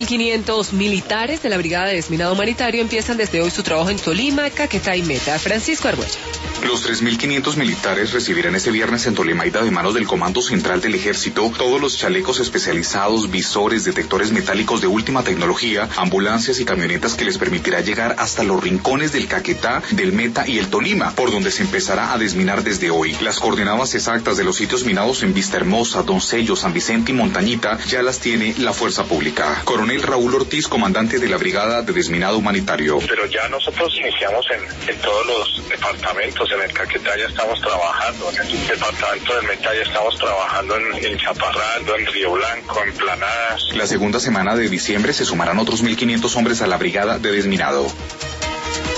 3.500 militares de la Brigada de Desminado Humanitario empiezan desde hoy su trabajo en Tolima, Caquetá y Meta. Francisco Argüello. Los 3.500 militares recibirán este viernes en Tolemaida de manos del Comando Central del Ejército todos los chalecos especializados, visores, detectores metálicos de última tecnología, ambulancias y camionetas que les permitirá llegar hasta los rincones del Caquetá, del Meta y el Tolima, por donde se empezará a desminar desde hoy. Las coordenadas exactas de los sitios minados en Vista Hermosa, Doncello, San Vicente y Montañita ya las tiene la Fuerza Pública. Coronel Raúl Ortiz, comandante de la Brigada de Desminado Humanitario. Pero ya nosotros iniciamos en todos los departamentos. En el Caquetá ya estamos trabajando, en el departamento del Meta ya estamos trabajando en Chaparraldo, en Río Blanco, en Planadas. La segunda semana de diciembre se sumarán otros 1.500 hombres a la Brigada de Desminado.